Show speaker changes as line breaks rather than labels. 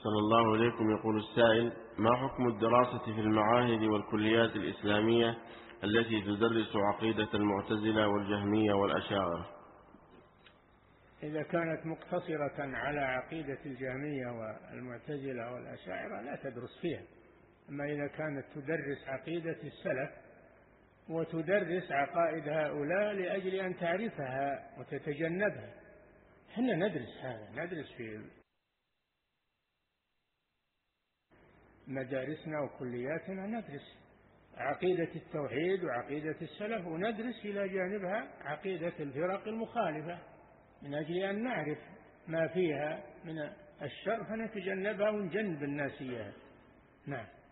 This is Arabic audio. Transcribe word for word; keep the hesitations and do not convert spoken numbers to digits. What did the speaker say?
صلى الله عليكم. يقول السائل: ما حكم الدراسة في المعاهد والكليات الإسلامية التي تدرس عقيدة المعتزلة والجهمية والأشاعرة؟
إذا كانت مقتصرة على عقيدة الجهمية والمعتزلة والأشاعرة لا تدرس فيها. أما إذا كانت تدرس عقيدة السلف وتدرس عقائد هؤلاء لأجل أن تعرفها وتتجنبها، حنا ندرس هذا، ندرس في مدارسنا وكلياتنا، ندرس عقيدة التوحيد وعقيدة السلف، وندرس إلى جانبها عقيدة الفرق المخالفة من أجل أن نعرف ما فيها من الشر فنتجنبها ونجنب الناس إياها. نعم.